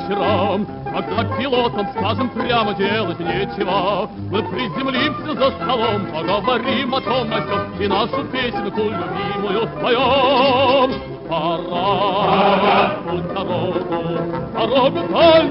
вечером, когда пилотам, скажем прямо, делать нечего, мы приземлимся за столом, поговорим о том, о сём, и нашу песенку любимую споем. Пора в путь дорогу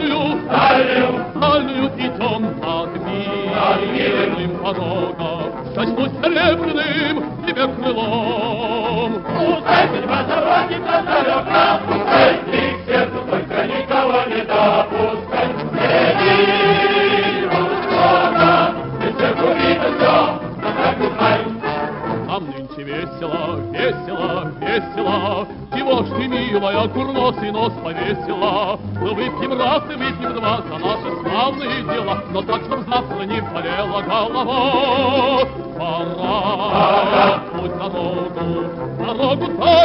дальнюю идем над мирным порогом. Коснусь серебряным тебе крылом. Пускай судьба заводит нас далеко, пускай ты к сердцу только никого не допускай. Иди, Русского, ты сердцу видно все, но так и знай. Нам нынче весело, весело, весело, чего ж ты, милая, курносый нос повесила? Мы выпьем раз и выпьем два за наши славные дела, но так, чтоб завтра не болела голова. Пора в путь дорогу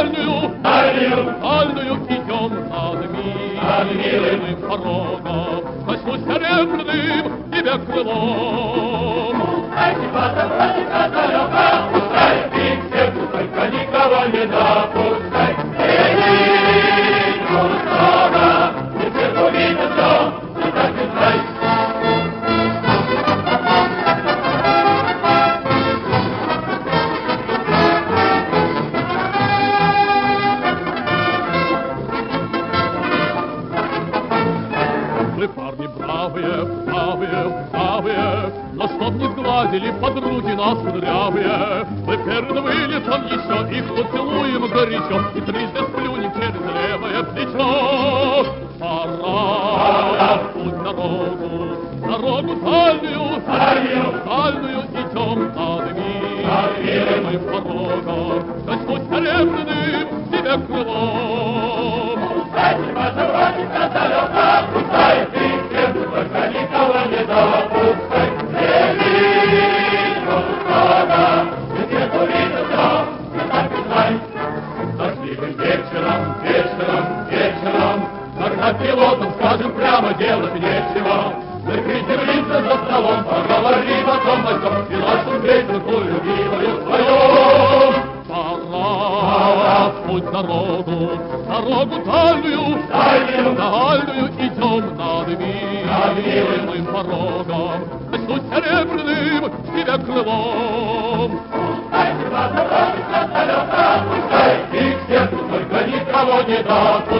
дальнюю идем над мирным порогом. Коснусь серебряным тебе крылом. Пускай тебя заводит нас далеко, пускай ты к сердцу только никого не допускай. Иди, Русского, ты сердцу видно все, но так и знай. Вы парни бравые, но чтоб не сгладили подруги нас кудрявые, мы перед вылетом еще их поцелуем горячо и трижды сплюнем через левое плечо. Пора в путь дорогу дальнюю идем над мирным порогом. Коснусь серебряным тебе крылом. Пускай тебя заводит нас далеко, пускай ты к сердцу только никого не допускай. Иди, Русского, ты сердцу видно все, но так и знай. Дождливым вечером, когда пилотам, скажем прямо, делать нечего, мы приземлимся за столом, поговорим о том, о сём, и нашу песенку любимую споем. Пора в путь дорогу дальнюю идем над мирным порогом. Коснусь серебряным тебе крылом. Пускай тебя заводит нас далеко, пускай ты к сердцу только никого не допускай.